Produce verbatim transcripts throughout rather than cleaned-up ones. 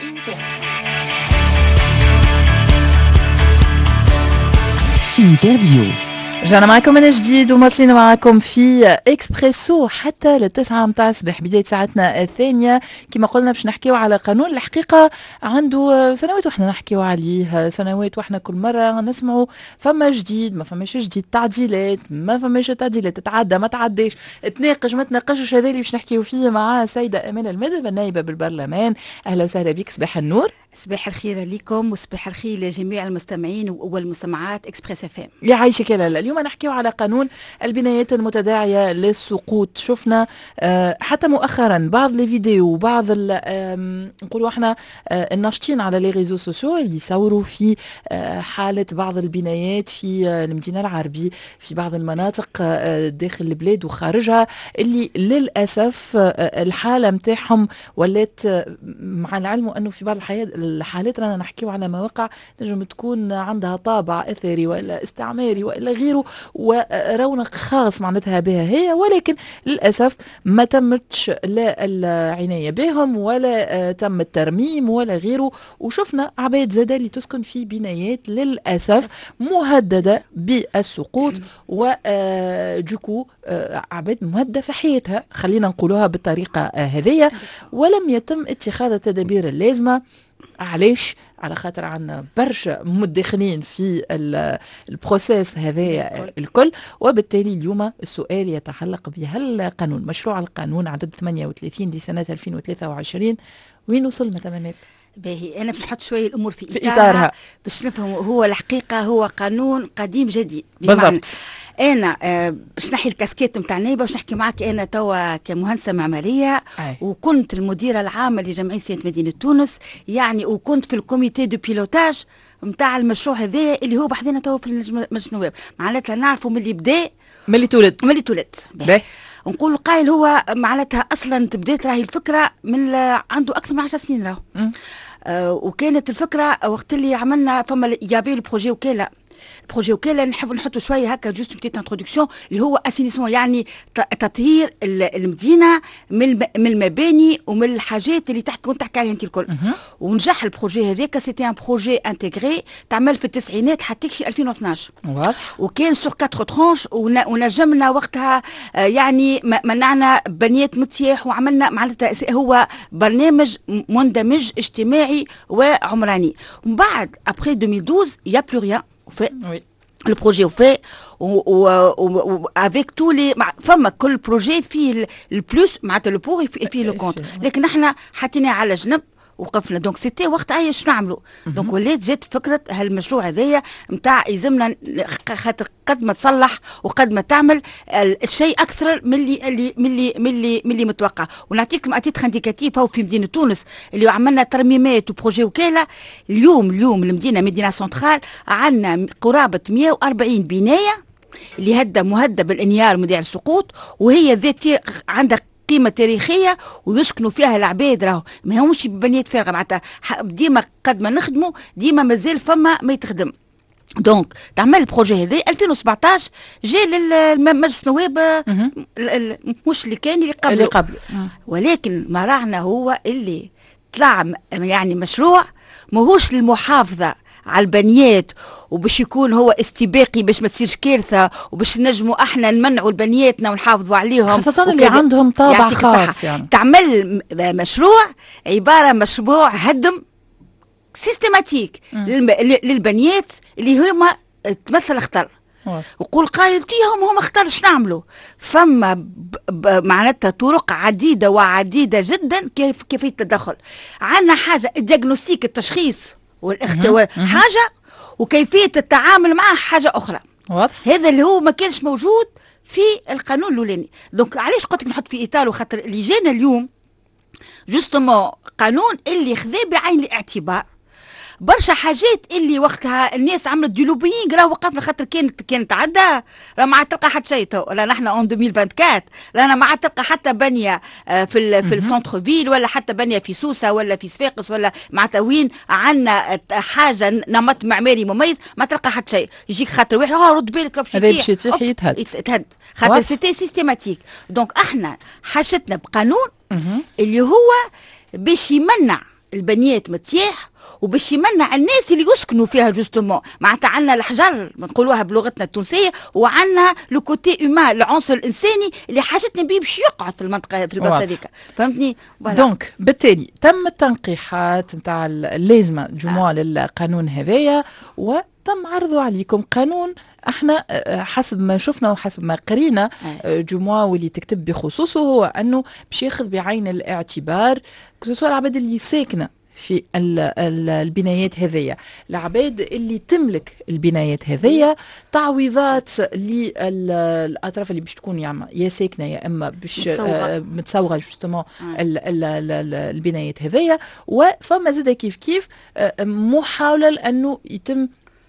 انترفيو. رجعنا معكم من جديد ومواصلين معكم في اكسبريسو حتى للتسعة متاع الصباح، بداية ساعتنا الثانية. كما قلنا باش نحكيو على قانون الحقيقة عنده سنوات وحنا نحكيو عليه، سنوات وحنا كل مرة نسمعوا فما جديد ما فماش جديد، تعديلات ما فماش تعديلات، تتعدى ما تعديش، تناقش ما تناقشش. هذا اللي باش نحكيو فيه مع سيدة أمانة المدب النائبة بالبرلمان. أهلا وسهلا بك. صباح النور. صباح الخير لكم وصباح الخير لجميع المستمعين والمستمعات اكسبريس اف ام. يعيشك يا لالا. اليوم نحكيو على قانون البنايات المتداعية للسقوط. شفنا آه حتى مؤخرا بعض لي فيديو وبعض نقولوا احنا آه الناشطين على لي ريزو سوسيو اللي يصوروا في آه حالة بعض البنايات في آه المدينة العربي، في بعض المناطق آه داخل البلاد وخارجها، اللي للأسف آه الحالة متاعهم ولات آه مع العلم أنه في بعض الحالات رانا نحكيو على مواقع نجم تكون عندها طابع أثري ولا استعماري ولا غيره ورونق خاص معناتها بها هي، ولكن للأسف ما تمتش لا العناية بهم ولا تم الترميم ولا غيره. وشفنا عباد زادة اللي تسكن في بنايات للأسف مهددة بالسقوط، ودوكو عباد مهددة في حياتها، خلينا نقولوها بالطريقة هذه، ولم يتم اتخاذ التدابير اللازمة. علاش؟ على خاطر عنا برشا مدخنين في البروسيس هذا الكل. وبالتالي اليوم السؤال يتعلق بهل قانون مشروع القانون عدد ثمانية وثلاثين لسنة ألفين وثلاثة وعشرين وين وصلنا تماما؟ باهي انا باش نحط شويه الامور في, في اطارها باش نفهم. هو الحقيقه هو قانون قديم جديد بالضبط. انا آه باش نحي الكاسكيت نتاع نايبه باش نحكي معك. انا توا كمهندسه معماريه أي. وكنت المديره العامه لجمعيه سيادة مدينه تونس يعني، وكنت في الكوميتي دو بيلوتاج نتاع المشروع هذا اللي هو بحذنا توا في مجلس النواب. معناتها نعرفوا من اللي بدا من اللي تولد من اللي تولد نقول قايل هو معناتها اصلا تبدات راهي الفكره من عنده اكثر من عشر سنين راهو. آه وكانت الفكره وقت اللي عملنا فما يافي البروجي وكاله بروجي وكاله نحب نحطوا شويه هكا جوست بتيت انتروداكسيون اللي هو اسينيسمون، يعني تطهير المدينه من من المباني ومن الحاجات اللي تحت كنت تحكي عليها انت الكل. ونجح البروجي هذاك، سيتي ان بروجي انتغري تعمل في التسعينات حتى شي ألفين واثناش، وكان سور كاتر ترونش، ونجمنا وقتها يعني منعنا بنيات متياح وعملنا معناتها هو برنامج مندمج اجتماعي وعمراني. ومن بعد ابري ألفين واثناشر يا بلو ريان fait oui. le projet au fait ou avec tous les فما كل بروجي فيه البلوس معناتها لو بور فيه لو كونتر، لكن احنا حطيناه على جنب وقفنا. دونك سيتي وقت اي شنو نعملوا. دونك ولات جات فكره هالمشروع هذايا نتاع يلزمنا خاطر قد ما تصلح وقد ما تعمل الشيء اكثر من اللي اللي من اللي من اللي من اللي متوقع. ونعطيكم اتيتر انديكاتيف هو في مدينه تونس اللي عملنا ترميمات وبروجي وكاله. اليوم اليوم المدينه مدينه سنترال عندنا قرابه مئة وأربعين بنايه اللي هدى مهدى بالانهيار مدير السقوط، وهي ذاتي عندها قيمة تاريخية ويسكنوا فيها العباد. راهو ما همش بنيات فارغة معناتها ديما قد ما نخدموا ديما مازال فما ما يتخدم. دونك تعمل البروجي هذا ألفين وسبعطاش جاء للمجلس النواب، مش اللي كان اللي قبله اللي قبله، ولكن ما راعنا هو اللي طلع يعني مشروع ماهوش للمحافظة على البنيات وباش يكون هو استباقي باش ما تصيرش كارثه وباش نجموا احنا نمنعوا البنياتنا ونحافظوا عليهم، خاصه اللي عندهم طابع خاص. يعني تعمل مشروع عباره مشروع هدم سيستماتيك للبنيات اللي هما تمثل خطر. وقول قايل تيهم هم اختار ايش نعملوا. فما معناتها طرق عديده وعديده جدا كيف كيفيه التدخل. عندنا حاجه الدياغنوستيك التشخيص والاختواء حاجه، وكيفيه التعامل معه حاجه اخرى. واضح. هذا اللي هو ما كانش موجود في القانون الاولاني. دونك علاش قلت لك نحط في اطار خاطر اللي جانا اليوم جوستومون قانون اللي خذا بعين الاعتبار برشا حاجات اللي وقتها الناس عملت دي لوبينغ. راه وقفنا خاطر كانت كانت عدى راه ما عاد تلقى حتى شيء. تو لا نحن اون ألفين وأربعة وعشرين رانا ما عاد تلقى حتى بنيه في في السنتر فيل ولا حتى بنيه في سوسه ولا في صفاقس ولا معناتها وين عندنا حاجه نمط معماري مميز ما تلقى حتى شيء. يجيك خاطر واحد اه رد بالك راه هذا باش يتيح يتهد يتهد خاطر سيتي سيستيماتيك. دونك احنا حاجتنا بقانون اللي هو باش يمنع البنيات متياح وباش يمنع الناس اللي يسكنوا فيها جوستومون. معناتها عندنا الحجر نقولوها بلغتنا التونسيه، وعندنا لو كوتي اومان العنصر الانساني اللي حاجتنا بيه باش يقعد في المنطقه في البلاصه هذيك، فهمتني؟ دونك بالتالي تم التنقيحات نتاع اللازمه جموع آه. للقانون هذايا، وتم عرضه عليكم قانون. احنا حسب ما شفنا وحسب ما قرينا جموع واللي تكتب بخصوصه هو انه باش ياخذ بعين الاعتبار سواء العباد اللي ساكنه في ال ال البنايات هذية، العباد اللي تملك البنايات هذية، تعويضات للأطراف اللي باش تكون يا يا ساكنة يا إما باش متصوغة جوستومون البنايات هذية. وفما زادة كيف كيف محاولة لأنه يتم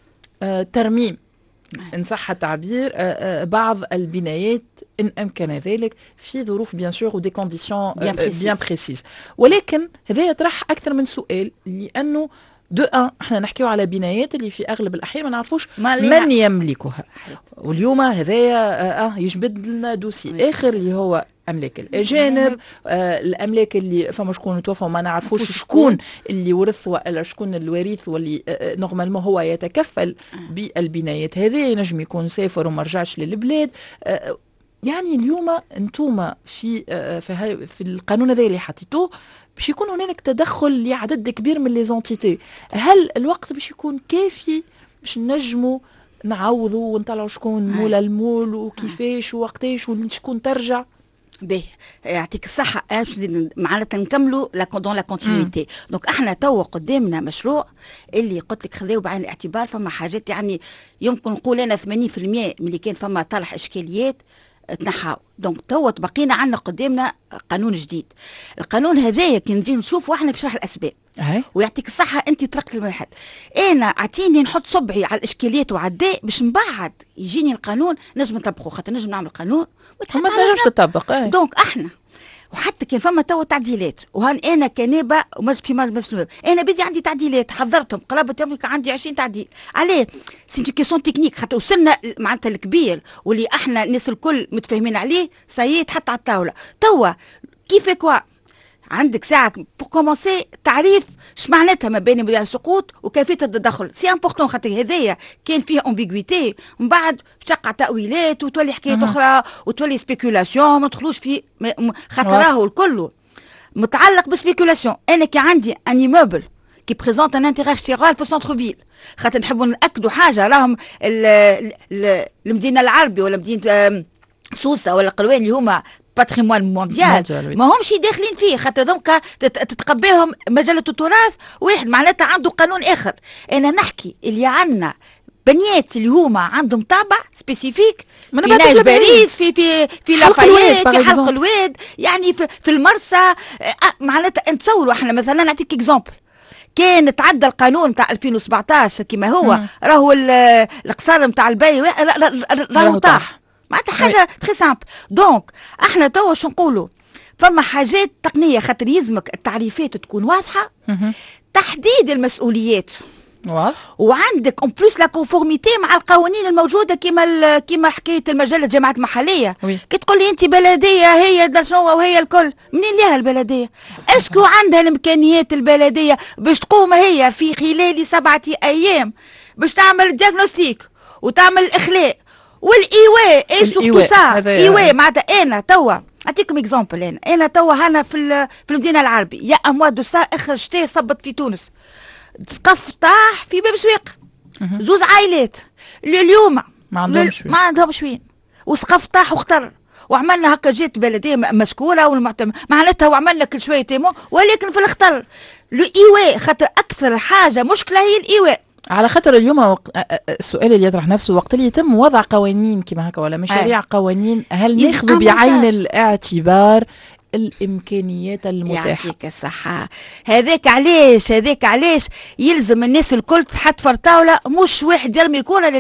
ترميم إن صح التعبير بعض البنايات إن أمكن ذلك في ظروف بيان سور ودي كونديسيون بيان بريسيز. ولكن هذا يطرح أكثر من سؤال، لأنه دو ان احنا نحكيو على بنايات اللي في اغلب الاحيان ما نعرفوش من يملكها، واليوم هذايا اه يجبد لنا دوسي اخر اللي هو املاك الاجانب، آه الاملاك اللي فما شكون توفى ما نعرفوش شكون اللي ورث ولا شكون الوريث، واللي آه نورمالمون هو يتكفل بالبنايات هذه، ينجم يكون سافر وما رجعش للبلاد. آه يعني اليوم انتم في آه في, في القانون هذا اللي حطيتوه باش يكون هنالك تدخل لعدد كبير من لي زونتيتي، هل الوقت باش يكون كافي باش نجموا نعوضوا ونطلعوا شكون مول المول وكيفاش ووقتاش وشكون ترجع؟ باهي يعطيك الصحة. معناتها نكملوا دون لا كونتينيتي. دونك احنا توا قدامنا مشروع اللي قلت لك خذاو بعين الاعتبار. فما حاجات يعني يمكن نقول انا ثمانين بالمئة من اللي كان فما طرح اشكاليات تنحاو. دونك توا بقينا عندنا قدامنا قانون جديد. القانون هذايا كي نجي نشوفوا احنا في شرح الاسباب أه. ويعطيك الصحة انت طرقت الواحد. انا اعطيني نحط صبعي على الاشكاليات وعلى الداء باش من بعد يجيني القانون نجم نطبقه، خاطر نجم نعمل قانون وما تنجمش تطبق. أه. دونك احنا وحتى كان فما توا تعديلات، وهان انا كنابه ومش في مجلس النواب انا بدي عندي تعديلات حضرتهم قرابه يوم عندي عشرين تعديل. عليه سي كيسيون تكنيك، خاطر وصلنا معناتها الكبير واللي احنا الناس الكل متفاهمين عليه سايي تحط على الطاوله. توا كيف كوا عندك ساعه بور كومونسي تعريف اش معناتها ما بين مدير السقوط وكيفيه التدخل. سي امبورطون خاطر هذايا كان فيه امبيغويتي، من بعد تقع تاويلات وتولي حكايات اخرى وتولي سبيكولاسيون ما ندخلوش في خاطر راهو الكل متعلق بسبيكولاسيون. انا كي عندي ان ايموبل كي بريزونت ان انتيغ اشتغال في السنتر فيل، خاطر نحبوا ناكدوا حاجه راهم المدينه العربي ولا مدينه سوسه ولا قلوان اللي هما باتريموان مونديال ما همش داخلين فيه، خاطر دونك تتقباهم مجله التراث واحد معناتها عنده قانون اخر. انا نحكي اللي عندنا بنيات اللي هما عندهم طابع سبيسيفيك في ناج باريس، في في في لافايت، في حلق الواد، يعني في, في المرسى. معناتها نتصوروا احنا مثلا نعطيك اكزومبل، كان تعدى القانون نتاع ألفين وسبعطاش كما هو، راهو القصار نتاع البي راهو طاح، معناتها حاجه تري سامبل. دونك احنا توا شو نقولوا، فما حاجات تقنيه خاطر يلزمك التعريفات تكون واضحه، تحديد المسؤوليات واضح، وعندك اون بلوس لا كونفورميتي مع القوانين الموجوده كيما كيما حكايه المجله الجامعات المحليه. كي تقول لي انت بلديه هي شنو وهي الكل، منين ليها البلديه؟ اسكو عندها الامكانيات البلديه باش تقوم هي في خلال سبعه ايام باش تعمل دياغنوستيك وتعمل الاخلاء والايواء اي سورتو سا ايواء؟ معناتها انا توا اعطيكم اكزومبل، انا انا توا هنا في في المدينه العربيه يا اموا دو سا اخر شتي صبت في تونس سقف طاح في باب سويق، زوز عائلات اليوم ما عندهمش ما عندهمش وين، وسقف طاح واختر، وعملنا هكا جات بلديه مشكوره والمعتمد معناتها وعملنا كل شويه تيمون، ولكن في الاختر الايواء خاطر اكثر حاجه مشكله هي الايواء. على خاطر اليوم السؤال اللي يطرح نفسه وقت اللي يتم وضع قوانين كما هكا ولا مشاريع أي. قوانين، هل ناخذ بعين الاعتبار الامكانيات المتاحه؟ يعطيك الصحه. هذاك علاش هذاك علاش يلزم الناس الكل تحط في طاوله، مش واحد يرمي الكره للاخر.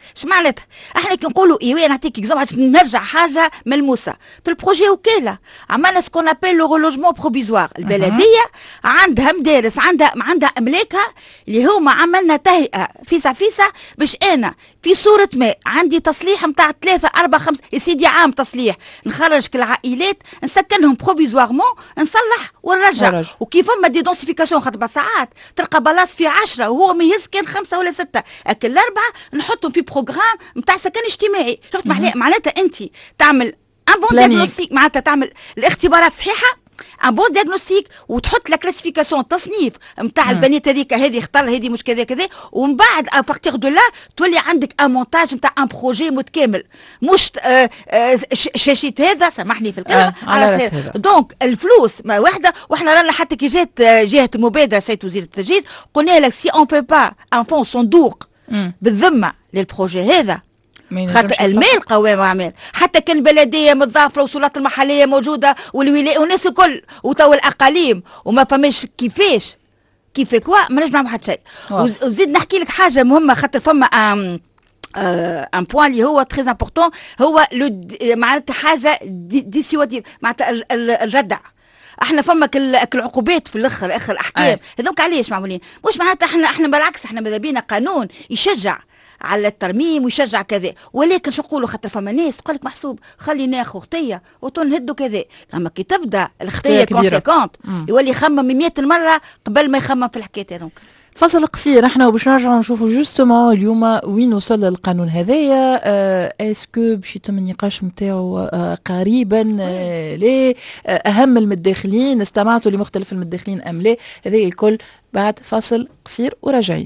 اش معناتها؟ احنا كي نقولوا ايوه نعطيك اكزومبل عشان نرجع حاجه ملموسه في البروجي وكاله عملنا سكون ابيل لو ريلوجمون بروفيزوار. البلديه عندها مدارس عندها عندها املاكها اللي هما عملنا تهيئه فيسا فيسا باش انا في صوره ما عندي تصليح نتاع ثلاثه اربعه خمسه يا سيدي عام تصليح نخرج كل العائلات نسكنهم بروفيزوارمون نصلح ونرجع. وكيف فما دي دونسيفيكاسيون خاطر ساعات تلقى بلاص في عشرة وهو ما يهز كان خمسه ولا سته اكل الاربعه نحطهم في بروغرام نتاع سكن اجتماعي. شفت معناتها انت تعمل ان بون دياغنوستيك معناتها تعمل الاختبارات صحيحه ان بون دياغنوستيك وتحط لا كلاسيفيكاسيون التصنيف نتاع البنات هذيك هذه اختار هذه مش كذا كذا ومن بعد ابارتيغ دو لا تولي عندك ان مونتاج نتاع ان بروجي متكامل مش آه آه شاشيت هذا سامحني في الكلمه آه على هذا. دونك الفلوس ما واحده واحنا رانا حتى كي جات جهه المبادره سيد وزير التجهيز قلنا لك سي اون في با ان فون صندوق بالذمه للبروجي هذا خاطر المال قوام اعمال حتى كان البلديه متضافره والسلطات المحليه موجوده والولايه والناس الكل وتو الاقاليم وما فماش كيفاش كيف كوا ما نجم نعمل حتى شيء. وزيد نحكي لك حاجه مهمه خاطر فما ان ان بوان اللي هو تري امبورطون هو معناتها حاجه ديسيواتيف معناتها الردع. احنا فما كل العقوبات في الاخر اخر الاحكام هذوك علاش معمولين مش معناتها احنا احنا بالعكس احنا ماذا بينا قانون يشجع على الترميم ويشجع كذا ولكن شو نقولوا خاطر فما ناس تقول لك محسوب خلي ناخذ خطيه وتنهدوا كذا. اما كي تبدا الخطيه كونسيكونت يولي يخمم مئة مره قبل ما يخمم في الحكايه هذوك. فصل قصير احنا وباش نرجعوا نشوفوا جوستومون اليوم وين وصل القانون هذايا. اسكو باش يتم النقاش نتاعو قريبا آه ليه اهم المتداخلين استمعتوا لمختلف المتداخلين ام لا؟ هذا الكل بعد فاصل قصير وراجعين.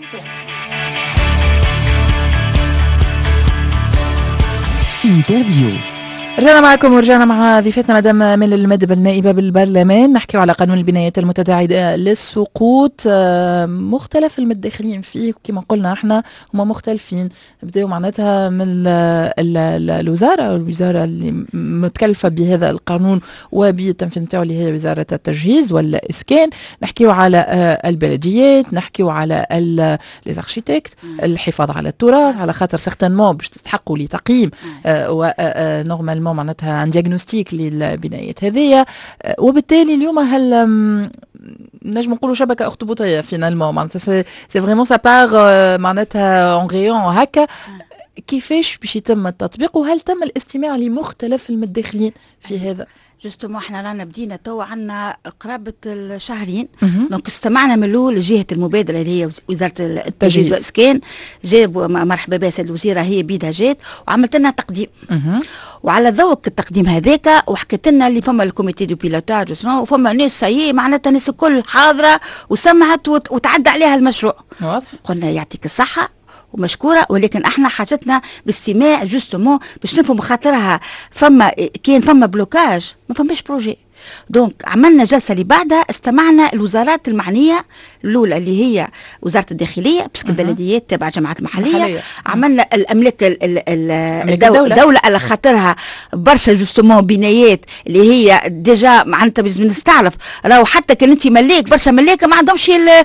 انترفيو. رجعنا معكم ورجعنا مع ضيفتنا مدام من المدب النائبة بالبرلمان نحكي على قانون البنايات المتداعية للسقوط. مختلف المتداخلين فيه كما قلنا احنا هم مختلفين. نبداو معناتها من الوزارة الوزارة اللي متكلفة بهذا القانون وبالتنفيذ نتاعو اللي هي وزارة التجهيز والإسكان. نحكيو على البلديات نحكيو على ليزارشيتكت الحفاظ على التراث على خاطر سيغتانمون باش تستحقوا لتقييم ونورمال معناتها عن دياغنوستيك للبنايات هذية. وبالتالي اليوم هل نجم نقولوا شبكه اخطبوطيه فينالمون معناتها سي سي فريمون سا بار معناتها اون غيون هكا. كيفاش باش يتم التطبيق وهل تم الاستماع لمختلف المتداخلين في هذا؟ جوستومون احنا رانا بدينا تو عندنا قرابه الشهرين دونك استمعنا من الاول لجهه المبادره اللي هي وزاره التجهيز والاسكان جابوا مرحبا بها سيد الوزيره هي بيدها جات وعملت لنا تقديم وعلى ذوق التقديم هذاك وحكت لنا اللي فما الكوميتي دو بيلوتاج وفما ناس سي معناتها الناس الكل حاضره وسمعت وتعدى عليها المشروع. قلنا يعطيك الصحه ومشكوره ولكن احنا حاجتنا باستماع جوستومون باش نفهم خاطرها فما كان فما بلوكاج ما فماش بروجي. دونك عملنا جلسه اللي بعدها استمعنا الوزارات المعنيه الاولى اللي هي وزاره الداخليه باسكو البلديات تبع جماعات المحليه محلية. عملنا الاملاك الدوله, الدولة على خاطرها برشا جوستومون بنايات اللي هي ديجا معناتها باش نستعرف راهو حتى كان انت ملاك برشا ملاكه ما عندهمش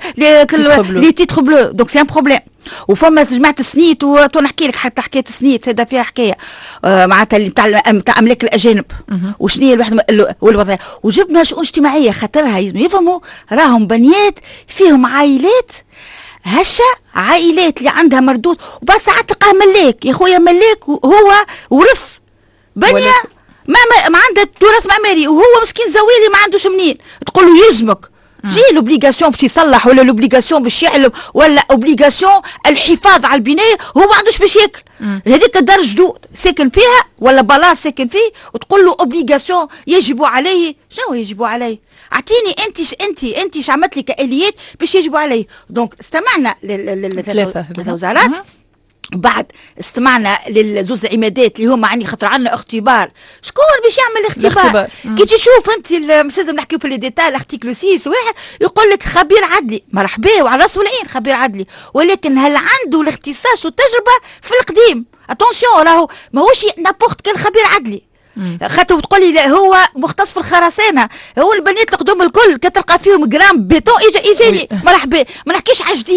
لي تيتر بلو دونك سي ان بروبليم. وفما جماعه سنيت ونحكي لك حتى حكايه سنيت سيدا فيها حكايه آه معناتها اللي تاع تاع املاك الاجانب وشنو هي الوحده والوظيفه وجبنا شؤون اجتماعيه خاطرها يفهموا راهم بنيات فيهم عائلات هشة عائلات اللي عندها مردود وبعد ساعات تلقاه ملاك يا خويا ملاك هو ورث بنيه ما ما عنده تراث معماري وهو مسكين زويلي ما عندوش منين تقول له يلزمك جي لوبليغاسيون باش يصلح ولا لوبليغاسيون باش يعلم ولا اوبليغاسيون الحفاظ على البنايه هو ما عندوش باش ياكل هذيك الدار جدود ساكن فيها ولا بلاص ساكن فيه وتقول له اوبليغاسيون يجب عليه شنو يجب عليه اعطيني انت ش انت انت ش عملت لي كاليات باش يجب عليه. دونك استمعنا للثلاثه وزارات بعد استمعنا للزوز العمادات اللي هما عندي خاطر عندنا اختبار شكون باش يعمل الاختبار كي تشوف انت مش لازم نحكيو في لي ديتاي الارتيكل ستة واحد يقول لك خبير عدلي مرحبا وعلى راس والعين خبير عدلي ولكن هل عنده الاختصاص والتجربه في القديم اتونسيون راهو ماهوش نابورت كان خبير عدلي خاطر تقول لي هو مختص في الخرسانه هو البنات القدوم الكل كتلقى فيهم جرام بيتون اجا اجاني مرحبا ما نحكيش على جديد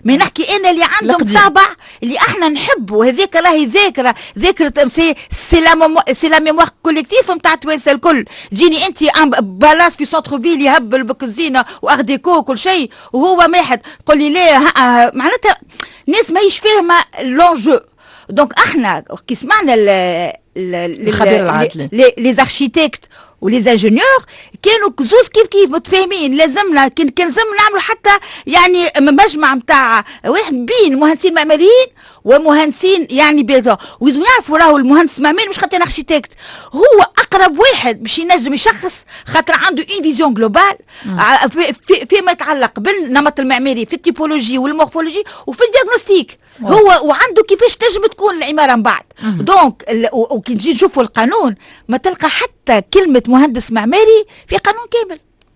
ما نحكي انا اللي عندهم طابع اللي احنا نحبوا، هذيك راهي ذاكره ذاكره سي سي لا سي لا ميموار كوليكتيف نتاع توانسه الكل. تجيني انت بالاس في سونتر فيل يهبل بكزينه وارديكو وكل شيء وهو واحد تقول لي ليه معناتها ناس ماهيش فاهمه لونجو. دونك احنا كي سمعنا الخبير العدلي لي زاركتيكت ولي انجينيور كانوا زوز كيف كيف متفاهمين. لازمنا كان كان لازم نعملوا حتى يعني مجمع نتاع واحد بين مهندسين معماريين ومهندسين يعني بيضاء، ولازم يعرفوا راهو المهندس معماري مش خاطر اركيتكت، هو اقرب واحد باش ينجم يشخص خاطر عنده اون فيزيون جلوبال في في فيما يتعلق بالنمط المعماري في التيبولوجي والمورفولوجي وفي الدياغنوستيك. هو وعنده كيفاش تنجم تكون العماره من بعد. دونك وكي نجي نشوفوا القانون ما تلقى حتى كلمه مهندس معماري في قانون كامل.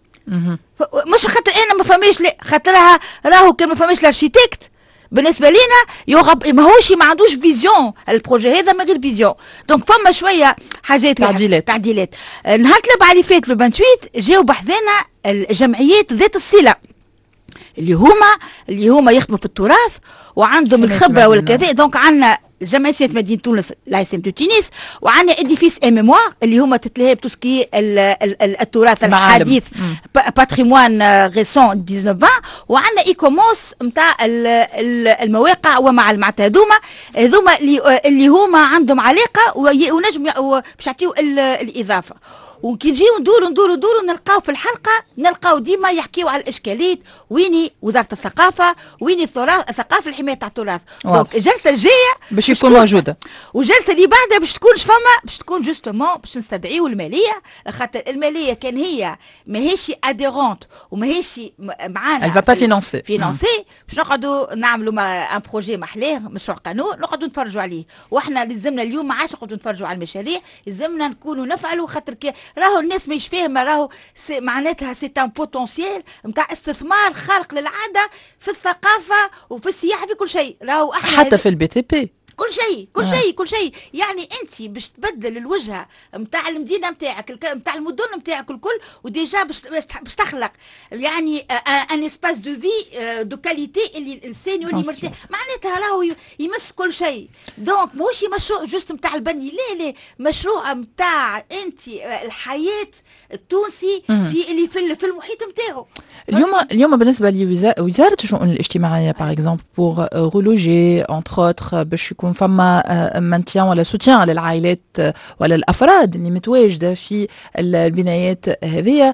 مش خاطر انا ما فهميش، لا خاطرها راهو كان ما فهميش الاركيتكت بالنسبه لينا يغب ماهوش ما عندوش فيزيون البروجي هذا من غير فيزيون. دونك فما شويه حاجات تعديلات تعديلات. نهار الاربعاء اللي فات لو ثمانية وعشرين جاوا بحثنا الجمعيات ذات الصله اللي هما اللي هما يخدموا في التراث وعندهم الخبره والكذا. دونك عندنا جمعيه مدينه تونس لايسيم دو تونس، وعندنا اديفيس اي ميموار اللي هما تتلهي بتوسكي التراث الحديث باتريموان ريسون تسعة عشر، وعندنا اي كوموس نتاع المواقع ومع معناتها هذوما هذوما اللي هما عندهم علاقه ونجم باش يعطيو الاضافه. وكي نجيو ندورو ندورو ندورو نلقاو في الحلقه نلقاو ديما يحكيو على الاشكاليات، ويني وزاره الثقافه، ويني التراث الثقافه الحمايه تاع التراث. دونك الجلسه الجايه باش يكون موجوده، والجلسه اللي بعدها باش تكون فما باش تكون جوستومون باش نستدعيو الماليه، خاطر الماليه كان هي ماهيش اديرونت وماهيش معانا الفا با فينانسي فينانسي باش نقعدوا نعملوا ان بروجي محلاه مشروع قانون نقعدوا نتفرجوا عليه. واحنا لازمنا اليوم ما عادش نقعدوا نتفرجوا على المشاريع، لازمنا نكونوا نفعلوا خاطر كي راهو الناس مش فاهمه راهو معناتها سي ان بوتونسيال نتاع استثمار خارق للعاده في الثقافه وفي السياحه في كل شيء. راهو احنا حتى في البي تي بي كل شيء كل شيء كل شيء. يعني انت باش تبدل الوجهه نتاع المدينه نتاعك نتاع المدن نتاعك الكل، وديجا باش باش تخلق يعني ان اسباس دو في دو كاليتي اللي الانسان يولي مرتاح. معناتها راهو يمس كل شيء. دونك ماهوش مشروع جوست نتاع البني، لا لا، مشروع نتاع انت الحياه التونسي في اللي في في المحيط نتاعو. اليوم اليوم بالنسبه لوزاره الشؤون الاجتماعيه باغ اكزومبل بور رولوجي انتر اوتر باش يكون فما مانتيان ولا سوتيان للعائلات ولا الافراد اللي متواجده في البنايات هذه،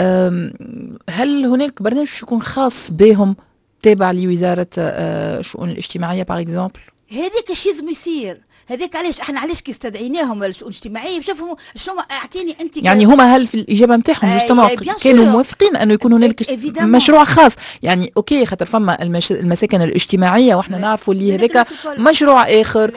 هل هناك برنامج يكون خاص بهم تابع لوزاره الشؤون الاجتماعيه باغ اكزومبل؟ هذاك الشيء لازم يصير. هذاك علاش احنا علاش كي استدعيناهم الشؤون الاجتماعيه باش يفهموا شنو اعطيني انت يعني هما هل في الاجابه نتاعهم جوستومون كانوا موافقين انه يكون هنالك مشروع خاص؟ يعني اوكي خاطر فما المش... المساكن الاجتماعيه واحنا نعرفوا اللي هذاك مشروع اخر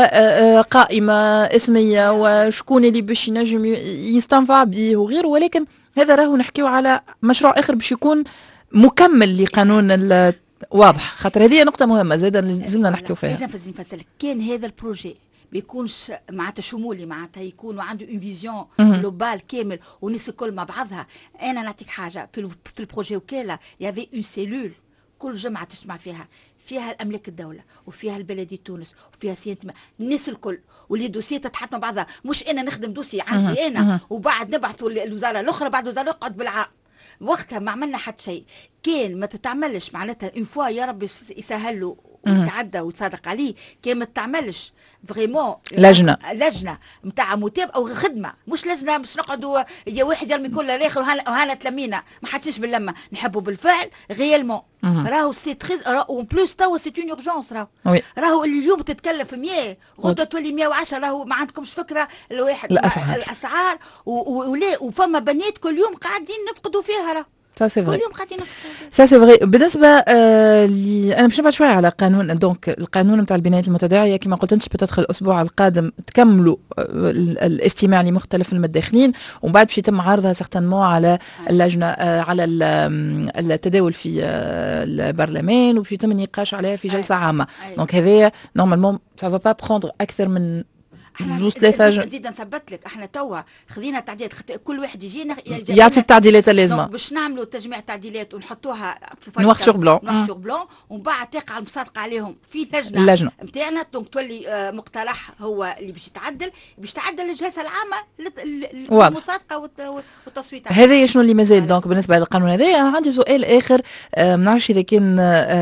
وقائمه اسميه وشكون اللي باش ينجم يستنفع به وغيره، ولكن هذا راهو نحكيو على مشروع اخر باش يكون مكمل لقانون ال واضح. خاطر هذه نقطة مهمة زادا لازمنا نحكيو فيها. نجم نفسر كان هذا البروجي بيكونش معناتها شمولي، معناتها يكون عنده اون فيزيون جلوبال كامل والناس الكل مع بعضها. انا نعطيك حاجة في في البروجي وكاله يافي اون سيلول كل جمعة تسمع فيها فيها الاملاك الدولة وفيها البلدية تونس وفيها سينتما الناس الكل، واللي دوسيه تتحط مع بعضها. مش انا نخدم دوسي عندي انا وبعد نبعثوا الوزارة الاخرى بعد الوزارة نقعد بالعام. وقتها ما عملنا حتى شيء. كان ما تتعملش معناتها اون فوا يا ربي يسهل له ويتعدى ويتصادق عليه، كان ما تتعملش فريمون لجنه لجنه نتاع متابعه او خدمه، مش لجنه باش نقعدوا يا واحد يرمي كل الاخر وهنا تلمينا ما حدش باللمه. نحبوا بالفعل غيالمون. راهو سي تري اون بلوس توا سي اون اورجونس. راهو راهو اللي اليوم تتكلم في مية غدوه تولي مية وعشرة. راهو ما عندكمش فكره الواحد الاسعار, الأسعار ولا وفما بنات كل يوم قاعدين نفقدوا فيها. راهو Ça c'est vrai. كل يوم قاعدين Ça c'est vrai. بالنسبة آه لي أنا باش نبعد شوية على قانون دونك القانون نتاع البنايات المتداعية كما قلت أنت بتدخل الأسبوع القادم تكملوا آه الاستماع لمختلف المداخلين ومن بعد باش يتم عرضها سيغتانمون على اللجنة آه على التداول في آه البرلمان وباش يتم النقاش عليها في جلسة عامة. دونك هذايا نورمالمون ça va pas prendre أكثر من زوز ثلاثة زيد نثبت لك احنا توا خذينا تعديلات كل واحد يجينا يعطي التعديلات اللازمه باش نعملوا تجميع تعديلات ونحطوها في نوار سور بلون نوار سور بلون ومن بعد تقع المصادقه عليهم في لجنه اللجنه نتاعنا دونك تولي مقترح هو اللي باش يتعدل باش تعدل الجلسه العامه للمصادقه والتصويت. هذا شنو اللي مازال دونك بالنسبه للقانون هذا. عندي سؤال اخر ما نعرفش اذا كان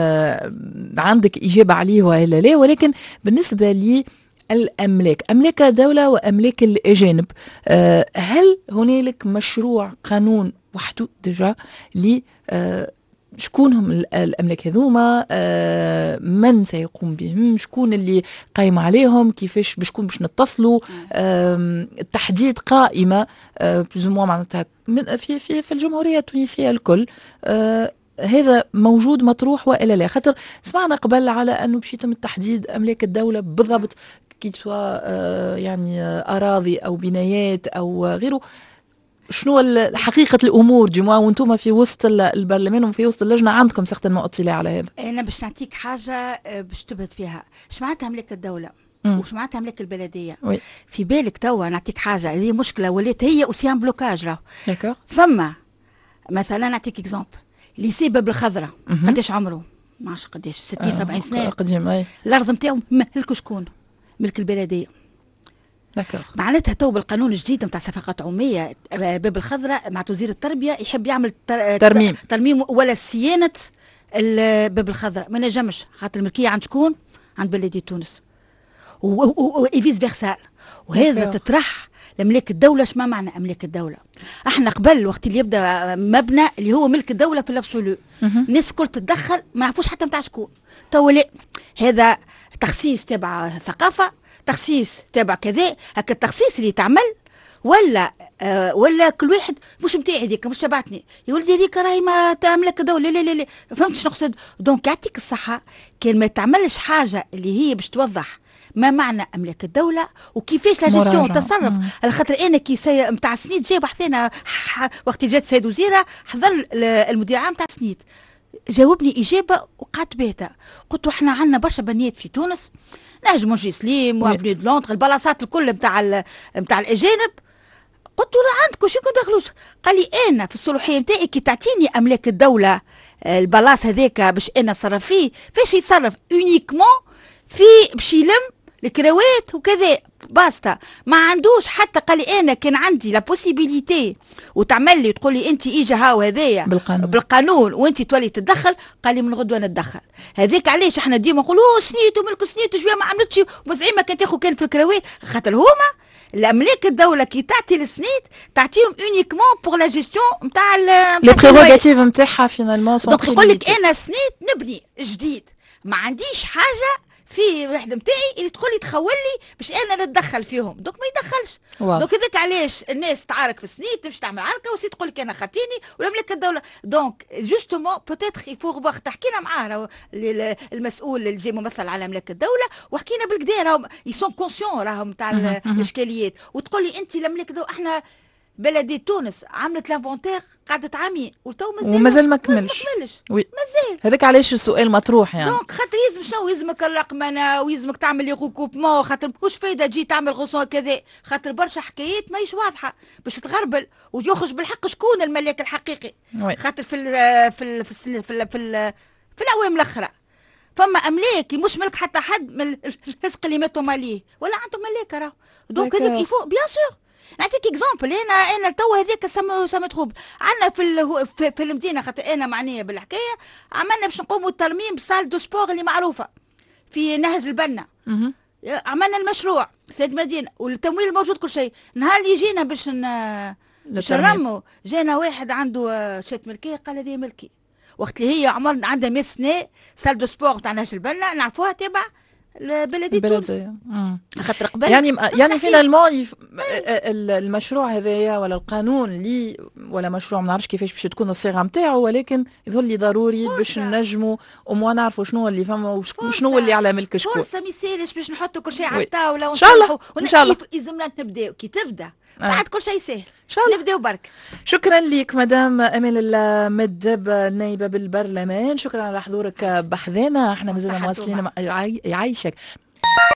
عندك اجابه عليه ولا لا، ولكن بالنسبه لي الأملاك، أملاك الدولة وأملاك الأجانب، أه هل هنالك مشروع قانون وحده ديجا ل أه شكون هم الأملاك هذوما، أه من سيقوم بهم، شكون اللي قايم عليهم، كيفاش بشكون باش نتصلوا، أه تحديد قائمة أه معناتها في في في الجمهورية التونسية الكل، أه هذا موجود مطروح وإلا لا؟ خاطر سمعنا قبل على أنه باش يتم تحديد أملاك الدولة بالضبط كي سواء آه يعني آه أراضي أو بنايات أو آه غيره. شنو حقيقة الأمور ديما وانتم في وسط البرلمان وفي وسط اللجنة عندكم سيغتنمون اطلاع على هذا؟ أنا باش نعطيك حاجة باش تبهت فيها. اش معناتها أملاك الدولة؟ وش معناتها أملاك البلدية؟ وي. في بالك توا نعطيك حاجة، هذه مشكلة ولات هي أوسيان بلوكاج راهو. داكور. فما مثلا نعطيك اكزومبل ليسي باب الخضراء قداش عمره؟ ما نعرفش قداش ستين سبعين سنة قديم. أي الأرض نتاعو ملك شكون؟ ملك البلدية. داكور. معناتها تو بالقانون الجديد نتاع صفقات عموميه باب الخضراء مع وزير التربيه يحب يعمل ترميم ترميم ولا صيانه باب الخضراء، ما نجمش خاطر الملكيه عند شكون؟ عند بلديه تونس وفيس فيرسال. وهذا تطرح لملاك الدوله. شما معنى املاك الدوله؟ احنا قبل وقت اللي يبدا مبنى اللي هو ملك الدوله في الابسولو الناس الكل تتدخل ما نعرفوش حتى نتاع شكون. تو لا، هذا تخصيص تبع ثقافه، تخصيص تابع كذا. هكا التخصيص اللي تعمل ولا آه ولا كل واحد مش نتاعي هذيك مش تبعتني يا ولدي هذيك راهي ما تملك الدوله. لا لا لا فهمت شنو نقصد؟ دونك يعطيك الصحه كان ما تعملش حاجه اللي هي باش توضح ما معنى املاك الدوله وكيفاش لا جيستيون تصرف. على خاطر انا كي سي نتاع سنيد جاي بحثنا وقت جات سيد وزيره حضر المدير العام نتاع سنيد جاوبني اجابه وقعدت بيتها. قلت له احنا عندنا برشا بنيات في تونس نهج منجي سليم وابني دلونتر البلاصات الكل نتاع نتاع الاجانب. قلت له عندكم شو دخلوش؟ قال لي انا في الصلاحيه نتاعي كي تعطيني املاك الدوله البلاص هذاك باش انا نصرف فيه فاش يتصرف اونيكمون في باش يلم الكراوات وكذا باستا ما عندوش حتى. قال لي انا كان عندي لا بوسيبيليتي وتعمل لي تقول لي انت اجا هاو هذايا بالقانون, بالقانون وانت تولي تتدخل. قال لي من غدوه نتدخل. هذاك علاش احنا ديما نقولوا سنيت وملك سنيت شويه ما عملتش وزعيمه كان تاخذ كان في الكراوات خاطر هما الاملاك الدوله كي تعطي السنيت تعطيهم اونيكمون بور لا جيستيون نتاع لي بريغاتيف نتاعها فينالمون. دونك نقول لك انا سنيت نبني جديد ما عنديش حاجه في واحد نتاعي اللي تقول لي تخول لي باش انا نتدخل فيهم. دوك ما يدخلش. دوك هذاك علاش الناس تعارك في سنيت تمشي تعمل عركه وسي تقول لك انا خاطيني ولا ملك الدوله. دونك جوستومون بوتيتر يفور وقت حكينا معاه المسؤول اللي جاي ممثل على ملك الدوله وحكينا بالكدا راهم يسون كونسيون راهم تاع الاشكاليات. وتقول لي انت لملك الدوله احنا بلديه تونس عملت لانفونتير قعدت عامي وتو مازال ومازال ما كملش. وي. مازال هذاك علاش السؤال مطروح يعني. دونك خاطر يلزم شنو يلزمك الرقمنه ويلزمك تعمل لي ريكوبمون خاطر واش فايده تجي تعمل غوصون كذا خاطر برشا حكايات ماهيش واضحه باش تغربل ويخرج بالحق شكون الملاك الحقيقي. وي. خاطر في ال في ال في ال في, ال في, ال في الاعوام الاخرى فما املاك مش ملك حتى حد من الرزق اللي ماتوا عليه ولا عندهم ملاك راهو. دونك هذاك يفو بيان سور. نعطيك اكزومبل انا انا تو هذاك سمت خوب عندنا في, في في المدينه خاطر انا معنيه بالحكايه عملنا باش نقوموا ترميم سال دو سبور اللي معروفه في نهج البنا. عملنا المشروع سيد مدينه والتمويل موجود كل شيء. نهار اللي جينا باش نرموا جانا واحد عنده شات ملكيه قال هذه ملكي وقت اللي هي عمر عندها مية سنه سال دو سبور تاع نهج البنا نعرفوها تبع البلديه تونس خاطر قبل يعني يعني فينالمون يف... المشروع هذايا ولا القانون اللي ولا مشروع ما نعرفش كيفاش باش تكون الصيغه نتاعو ولكن يظل لي ضروري باش ننجموا وما نعرفوا شنو اللي فما وشنو اللي على ملك شكون. فرصه ما يسالش باش نحطوا كل شيء على الطاوله ان شاء الله ان شاء الله يلزمنا نبداو كي تبدا بعد كل شيء سهل ان شاء الله نبداو برك. شكرا لك مدام امال المدب نائبه بالبرلمان. شكرا على حضورك بحذانا. احنا مازلنا مواصلين يعيشك.